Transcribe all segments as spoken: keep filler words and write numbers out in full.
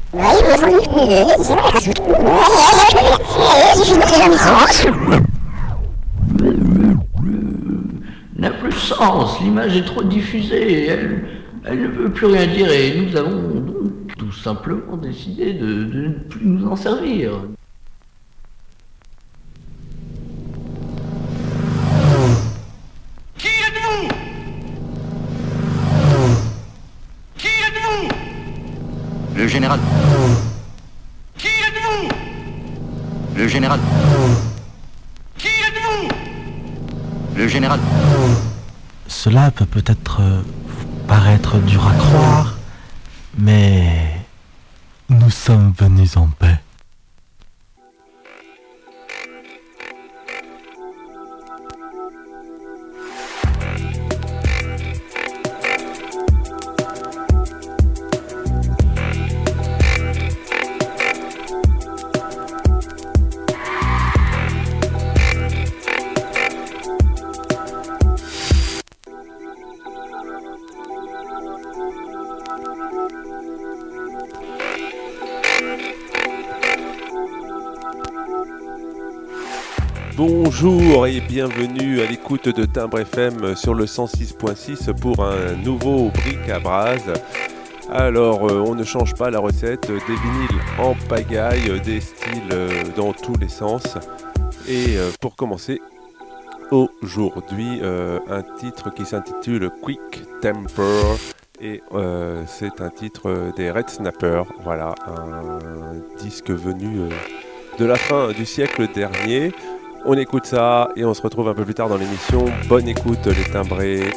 N'a plus de sens, l'image est trop diffusée, elle, elle ne veut plus rien dire et nous avons donc tout simplement décidé de, de ne plus nous en servir. Qui êtes-vous? Qui êtes-vous? Le général. Qui êtes-vous? Le général. Qui êtes-vous? Le général. Cela peut peut-être vous paraître dur à croire, mais nous sommes venus en paix. Bonjour et bienvenue à l'écoute de Timbre F M sur le cent six point six pour un nouveau bric-à-brac. Alors, euh, on ne change pas la recette, des vinyles en pagaille, des styles euh, dans tous les sens. Et euh, pour commencer, aujourd'hui, euh, un titre qui s'intitule Quick Temper. Et euh, c'est un titre des Red Snappers. Voilà, un disque venu euh, de la fin du siècle dernier. On écoute ça et on se retrouve un peu plus tard dans l'émission. Bonne écoute les timbrés.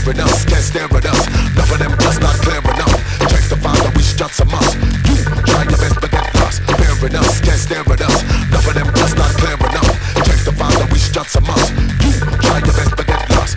fearing us, can't stare at us. None of them just not clear enough. Check the father, we struts a must. You try your best but get lost. Fearing us, can't stare at us. None of them just not clear enough. Check the father, we struts a must. You try your best but get lost.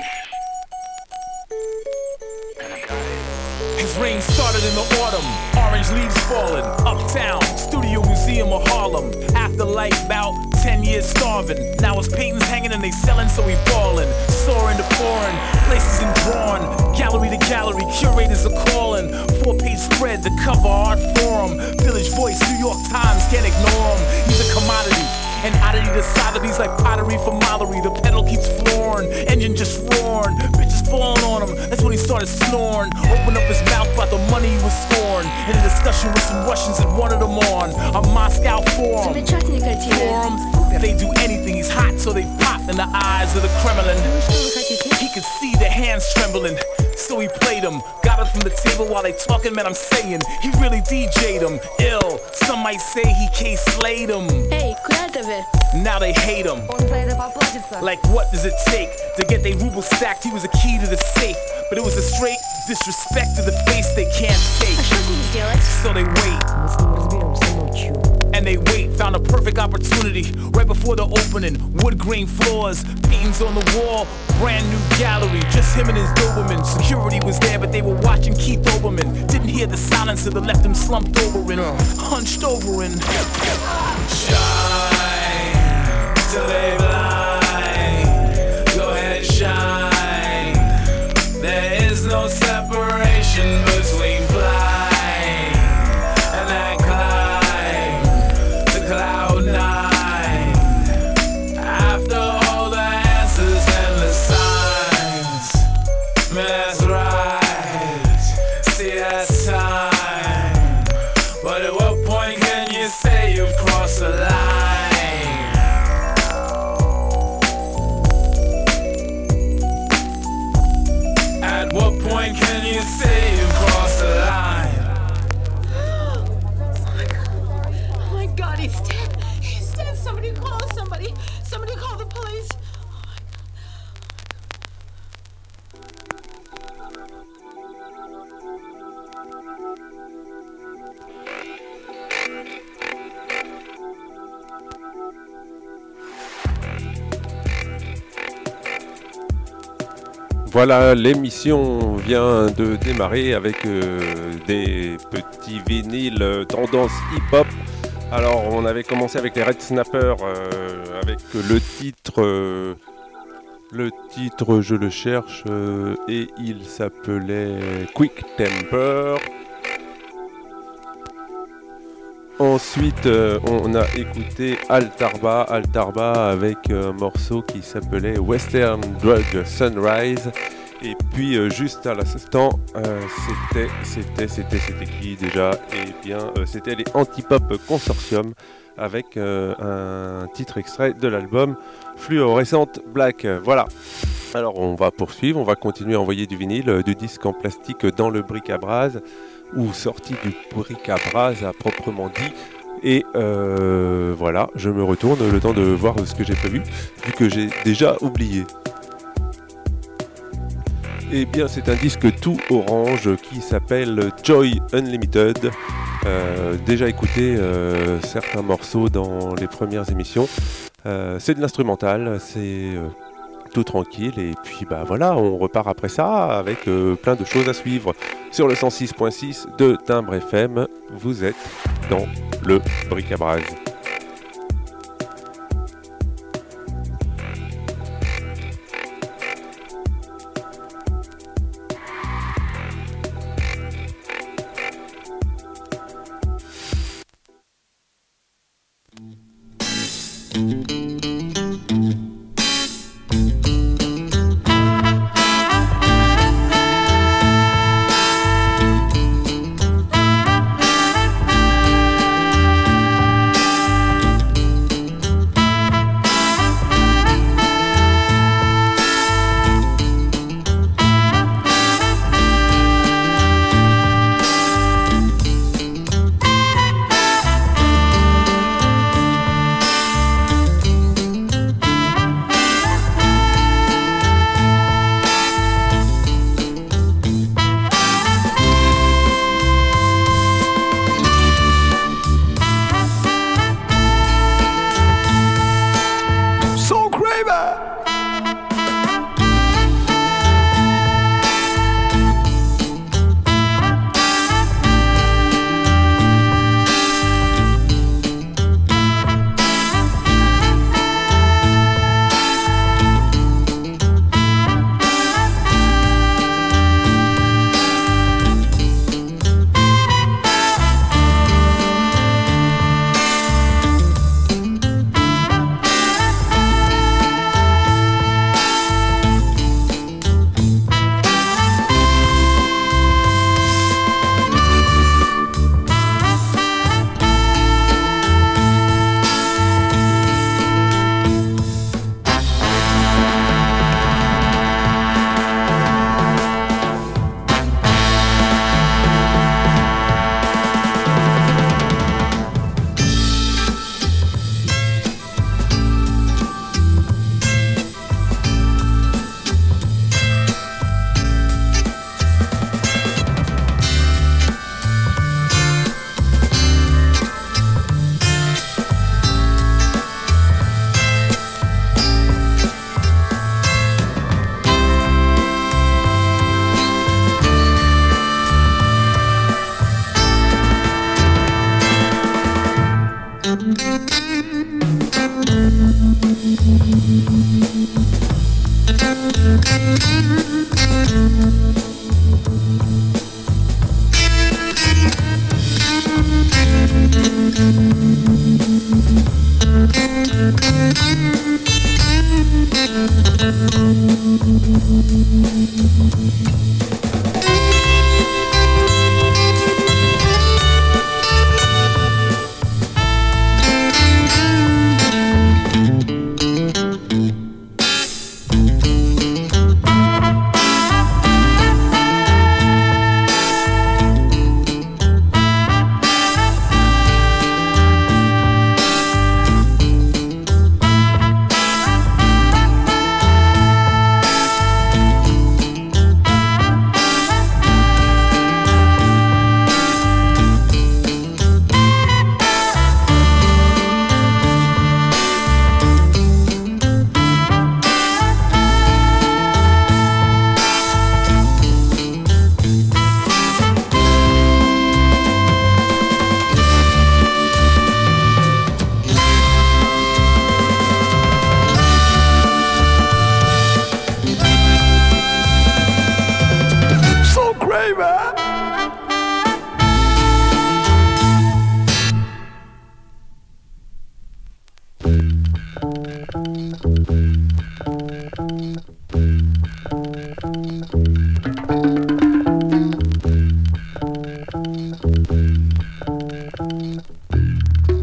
His reign started in the autumn. orange leaves falling. Uptown, Studio Museum of Harlem. Afterlife bout, ten years starving. Now his paintings hanging and they selling, so he ballin'. Soaring to foreign, places in drawn. Gallery to gallery, curators are calling. Four-page spread, the cover art forum. Village Voice, New York Times, can't ignore him. He's a commodity. An oddity to Sotheby's like pottery for Mallory. The pedal keeps flooring, engine just roaring. Bitches falling on him, that's when he started snoring. Opened up his mouth about the money he was scoring. In a discussion with some Russians that wanted him on a Moscow forum. Forum, they do anything, he's hot so they pop in the eyes of the Kremlin. He could see their hands trembling, so he played them. Got it from the table while they talking, man, I'm saying he really D J'd them. Ill, some might say he K-slayed them. Hey, now they hate him. Like what does it take to get they ruble stacked? He was a key to the safe, but it was a straight disrespect to the face they can't take. So they wait. And they wait, found a perfect opportunity right before the opening. Wood grain floors, paintings on the wall, brand new gallery, just him and his Doberman. Security was there, but they were watching Keith Olbermann. Didn't hear the silence that left him slumped over in, hunched over in. Shine till they blind. Go ahead, shine. There is no separation between flying and that climb to cloud nine. After all the answers and the signs, man, that's right. See, that's time. But at what point can you say you've crossed the line? At what point can you say you've crossed the line? Oh my God. Oh my God, he's dead. He's dead. Somebody call somebody. Somebody call the police. Voilà, l'émission vient de démarrer avec euh, des petits vinyles tendance hip-hop. Alors, on avait commencé avec les Red Snappers, euh, avec le titre, euh, le titre, je le cherche, euh, et il s'appelait Quick Temper. Ensuite, euh, on a écouté Altarba, Altarba avec un morceau qui s'appelait Western Drug Sunrise. Et puis, euh, juste à l'instant, euh, c'était, c'était, c'était, c'était qui déjà ? Eh bien, euh, c'était les Antipop Consortium avec euh, un titre extrait de l'album Fluorescent Black. Voilà. Alors, on va poursuivre, on va continuer à envoyer du vinyle, du disque en plastique dans le bric-à-brace, ou sorti du bric-à-brace à proprement dit. Et euh, voilà, je me retourne le temps de voir ce que j'ai prévu, vu que j'ai déjà oublié. Eh bien, c'est un disque tout orange qui s'appelle Joy Unlimited. Euh, déjà écouté euh, certains morceaux dans les premières émissions. Euh, c'est de l'instrumental, c'est euh, tout tranquille. Et puis bah voilà, on repart après ça avec euh, plein de choses à suivre. Sur le cent six point six de Timbre F M, vous êtes dans le bric-à-brace.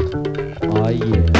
Oh yeah.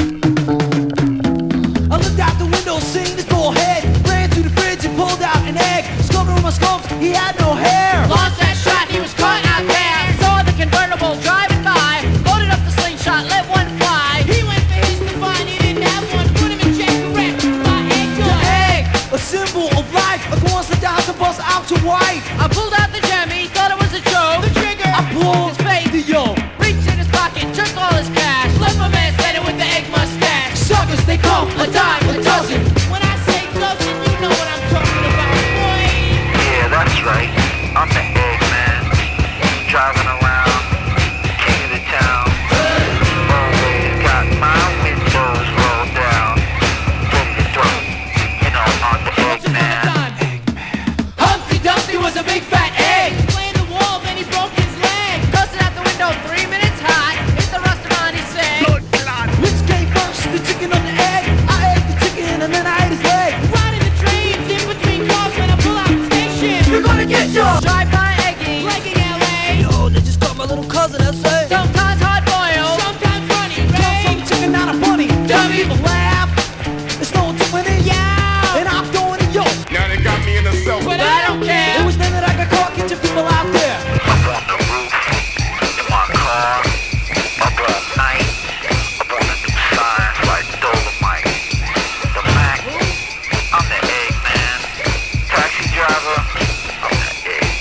I looked out the window, seen his bull head. Ran to the fridge and pulled out an egg. Scooped on my scopes, he had no hair. Launched that shot, he was caught out there. Saw the convertible driving by. Loaded up the slingshot, let one fly. He went for his to find he didn't have one. Put him in check, correct. My egg The egg, a symbol of life. A go on the down to bust out to wife. I pulled out the gem, he thought it was a joke. The trigger, I pulled his face, the yo. reached in his pocket, took all his cash. Left my man standing with the egg mustache. Suckers, they come a dime a dozen. When I say dozen, you know what I'm talking about, boy. Yeah, that's right. I'm the egg man. Driving around, king of the town. Always got my windows rolled down. Ready to throw, you know, I'm the egg man. Humpty Dumpty was a big fat egg. Playing the wall, then he broke his leg. Toasted out the window, three minutes hot. Hit the restaurant, he said. Which came first, the chicken or the egg? I ate the chicken and then I ate his leg. Riding the trains in between cars when I pull out the station. You're gonna get yours. Drive-by egging, legging L A. Yo, they just caught my little cousin, that's it. Sometimes hard boiled, sometimes runny, Come Ray. from the chicken, not a bunny. Dumb people laugh. It's no different in Yeah, and I'm throwing it yo. Now they got me in the cell. but I don't care. It was then that I got caught catching people out there. Up on the roof, in my car, up at night, up on the new signs like Dolomite. The Mac, I'm the egg man. Taxi driver, I'm the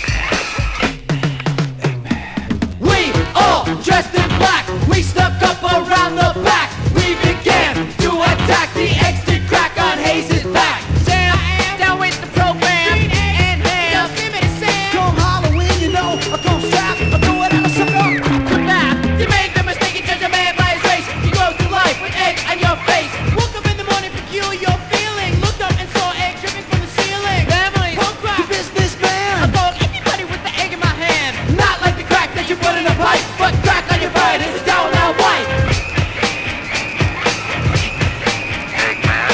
egg man. We all dressed in black. We snuck up around the back. We began to attack. The eggs did crack on Hayes' back. Sam, down with the program. And ham, give me the Sam. Come Halloween, you know, I come strapped. I throw it at a sucker. Come back. You make the mistake and judge a man by his race. You go through life with egg on your face. Woke up in the morning, peculiar feeling. Looked up and saw egg dripping from the ceiling. Family, punk The rock. I businessman. thought anybody with the egg in my hand. Not like the crack that you put in a pipe, but crack on your brain is a down now white. Egg man.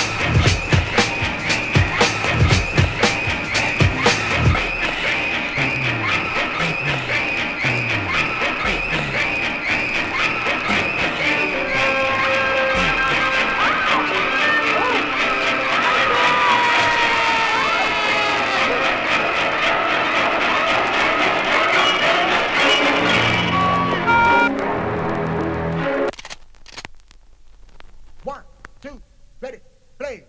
One, two, ready, play.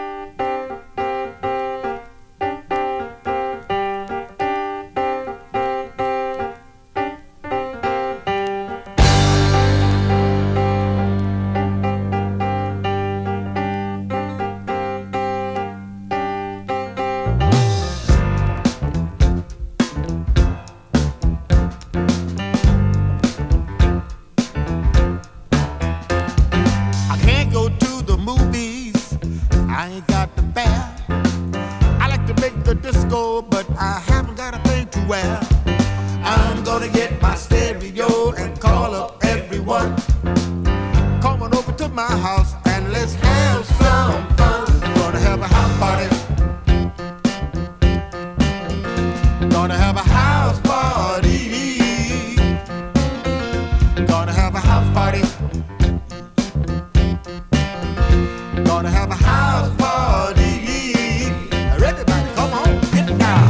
I can't go to the movies. I ain't got the fare. I like to make the disco, but I haven't got a thing to wear. I'm gonna get my stereo and call up everyone. Come on over to my house and let's have some fun. Gonna have a house party. Gonna have a house party. Gonna have a house party. Gonna have a house party. Everybody, come on, get down.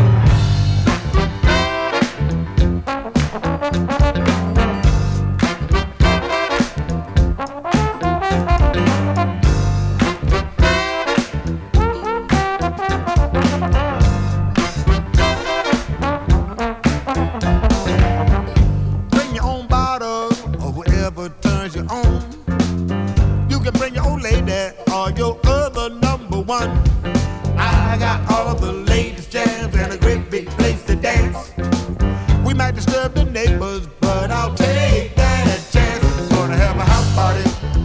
Bring your own bottle or whoever turns you on. You can bring your old lady or your other number one. I got all the latest jams and a great big place to dance. We might disturb the neighbors, but I'll take that chance. Gonna have a house party.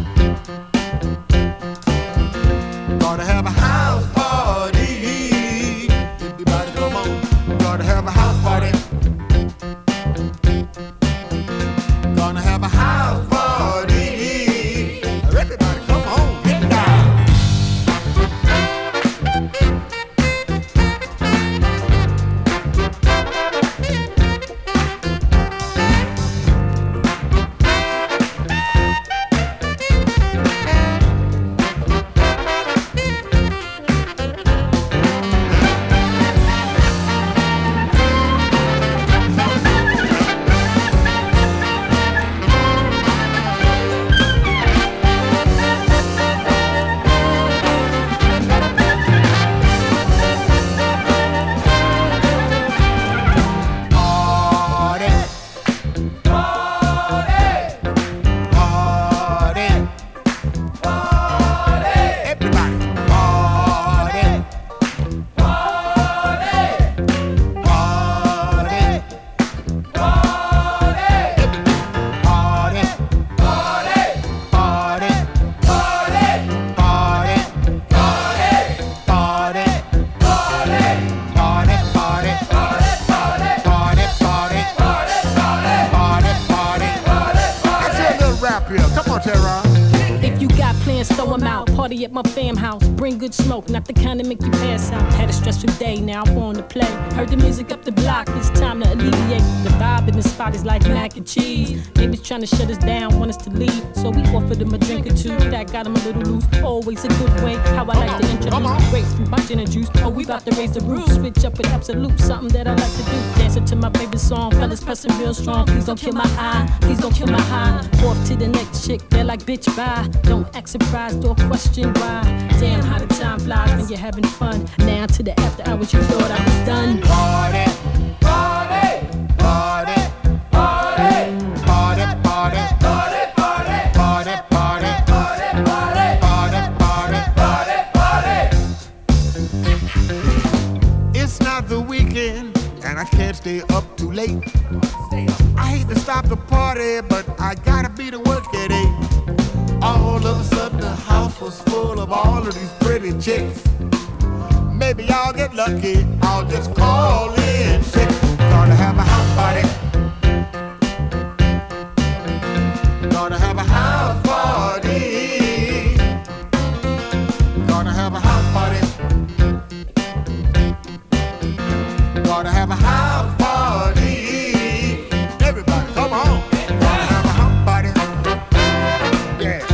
Gonna have a house party. Everybody come on. Gonna have a house party. Gonna have a house party. Everybody come on, get down. Come on, Terra. If you got plans, throw them out. Party at my fam house. Bring good smoke, not the kind to make you pass out. Had a stressful day, now I'm on the play. Heard the music up the block, it's time to alleviate. The vibe in the spot is like mac and cheese. Neighbors trying to shut us down, want us to leave. So we offered them a drink or two. That got them a little loose. Always a good way, how I like to introduce. Grapefruit, my gin and juice. Oh, we about to raise the roof. Switch up with absolute, something that I like to do. Dancing to my favorite song. Fellas pressing real strong. Please don't kill my eye. Please don't kill my high. Off to the next chick, they're like, bitch, bye. Don't act surprised or question why. Damn, how the time flies when you're having fun. Now to the after hours, you thought I was done. Party, party, party, party, party, party, party, party, party, party, party, party, party, party, party. It's not the weekend, and I can't stay up too late. I hate to stop the party, but I gotta be to work at eight. All of a sudden the house was full of all of these pretty chicks. Maybe I'll get lucky, I'll just call in sick. Gonna have a house party. Gonna have a house party. Gonna have a house party. Gonna have a house party. Everybody, come on. Gonna have a house party. Yeah.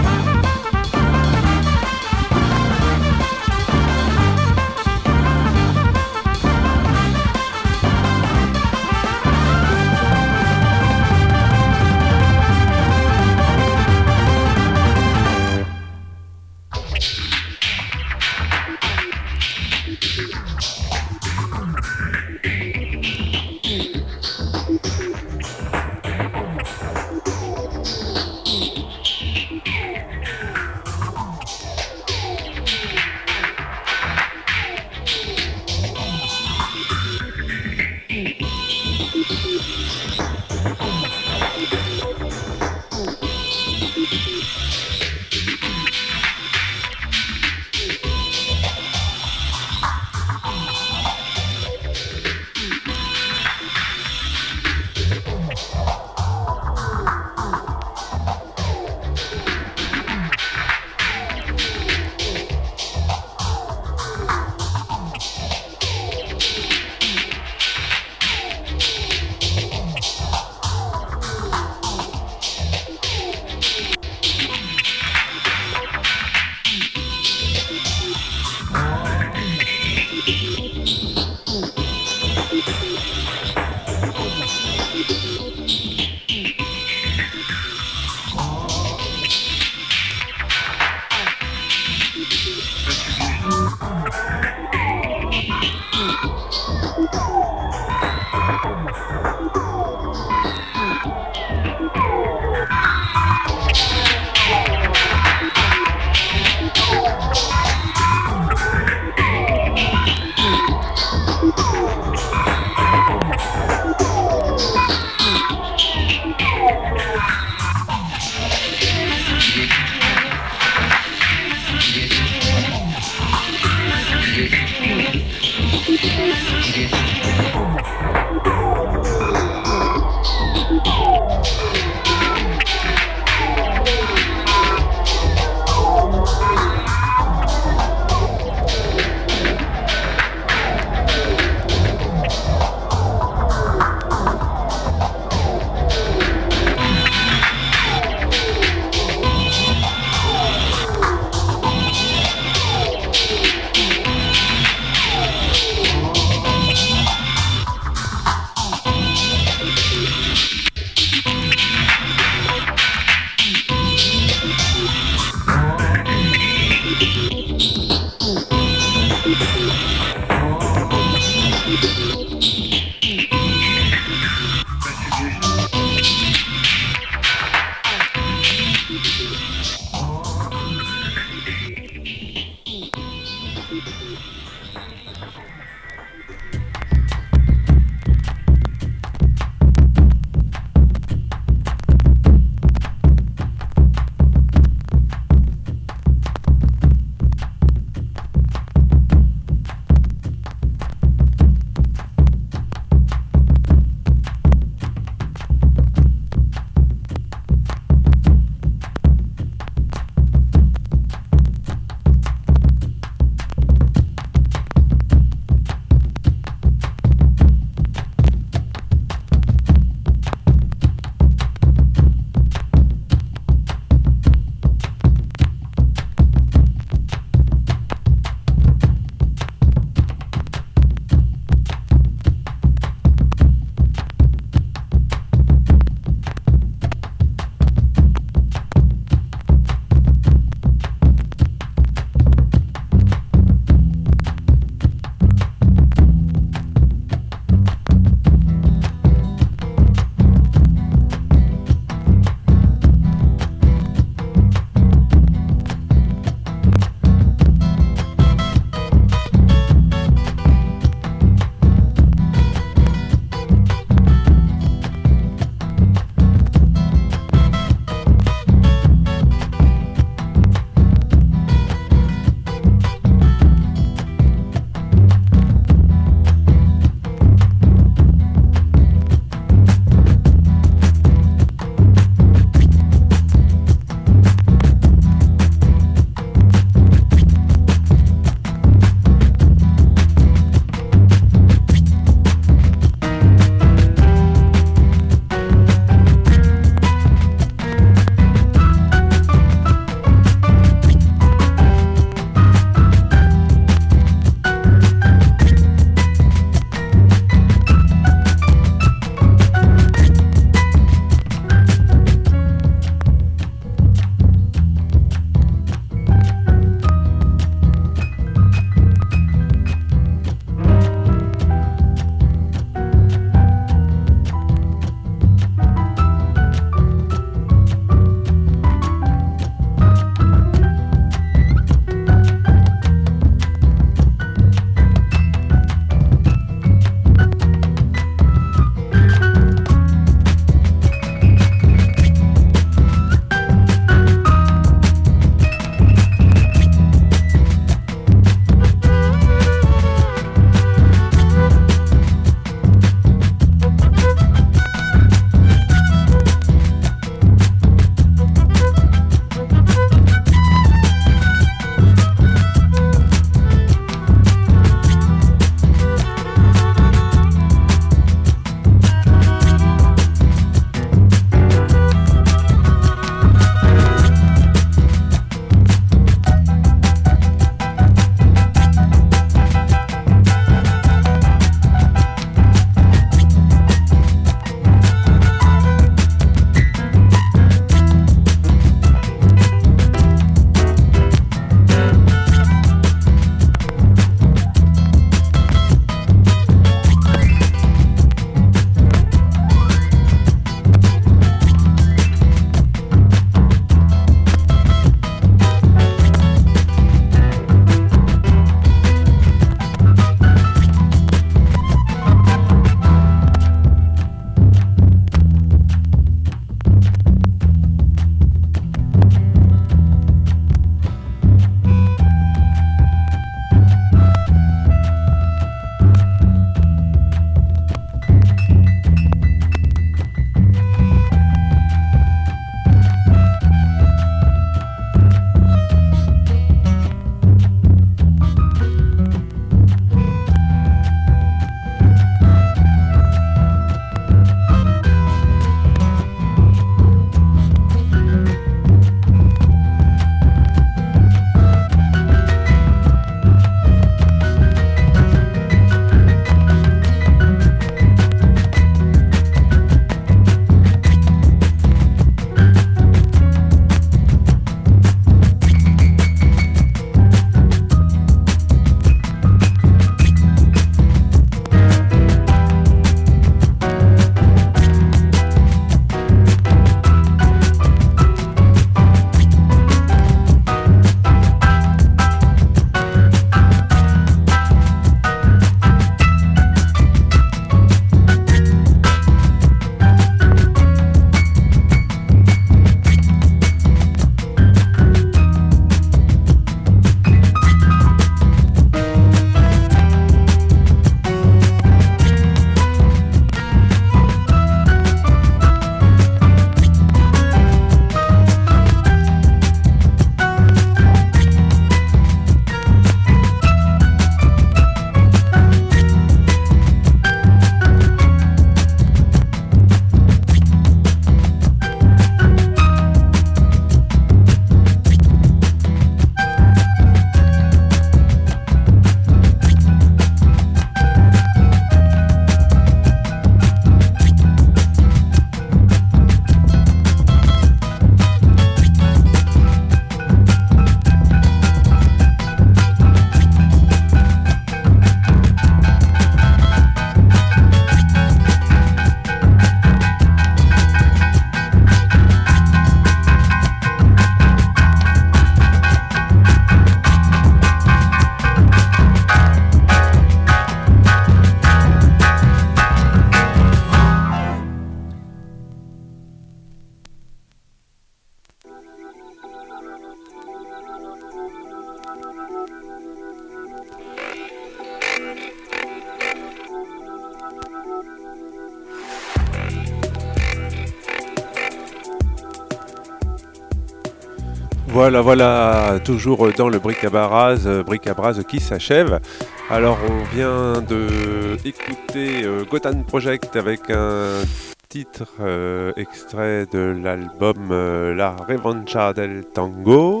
Voilà, voilà, toujours dans le bric-à-brass, euh, bric-à-brass qui s'achève. Alors on vient de écouter euh, Gotham Project avec un titre euh, extrait de l'album euh, La Revancha del Tango.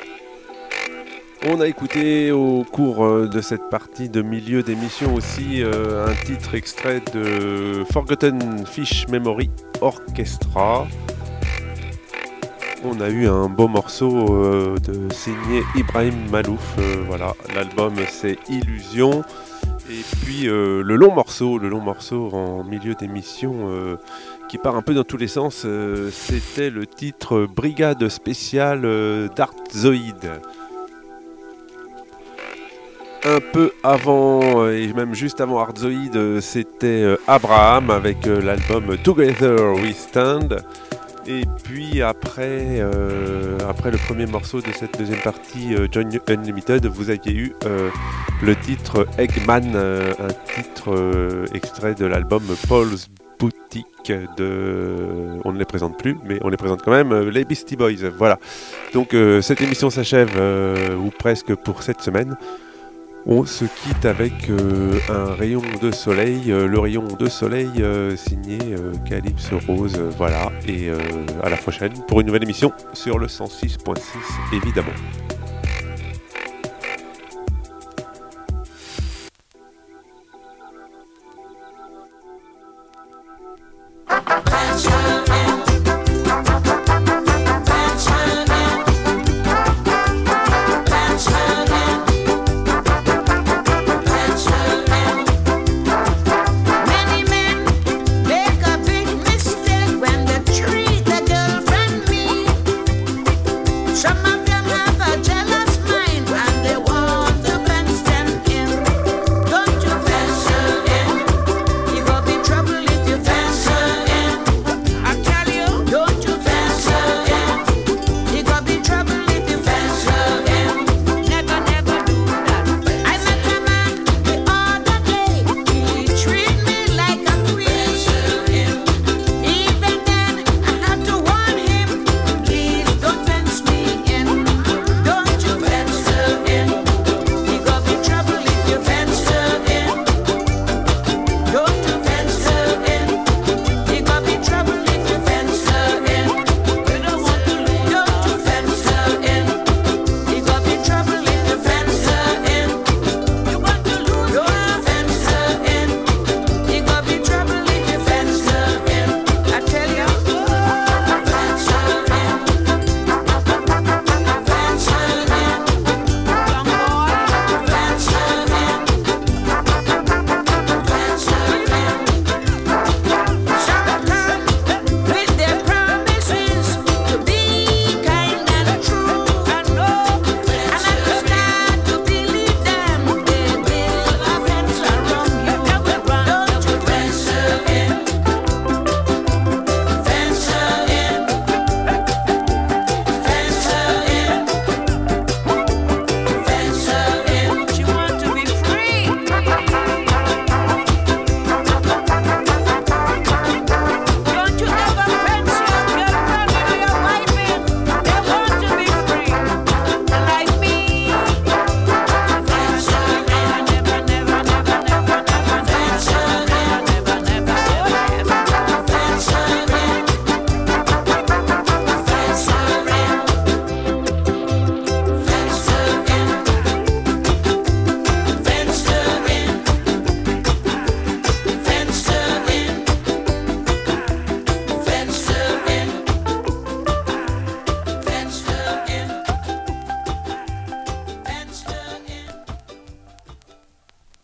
On a écouté au cours euh, de cette partie de milieu d'émission aussi euh, un titre extrait de Forgotten Fish Memory Orchestra. On a eu un beau morceau euh, de signé Ibrahim Malouf, euh, voilà, l'album c'est Illusion. Et puis euh, le long morceau, le long morceau en milieu d'émission euh, qui part un peu dans tous les sens, euh, c'était le titre Brigade spéciale euh, d'Artzoid. Un peu avant, et même juste avant Artzoid, c'était Abraham avec l'album Together We Stand. Et puis après, euh, après le premier morceau de cette deuxième partie, euh, Join Unlimited, vous aviez eu euh, le titre Eggman, euh, un titre euh, extrait de l'album Paul's Boutique de... On ne les présente plus, mais on les présente quand même, euh, les Beastie Boys. Voilà. Donc euh, cette émission s'achève, euh, ou presque pour cette semaine. On se quitte avec euh, un rayon de soleil, euh, le rayon de soleil euh, signé euh, Calypse Rose, euh, voilà, et euh, à la prochaine pour une nouvelle émission sur le cent six point six évidemment.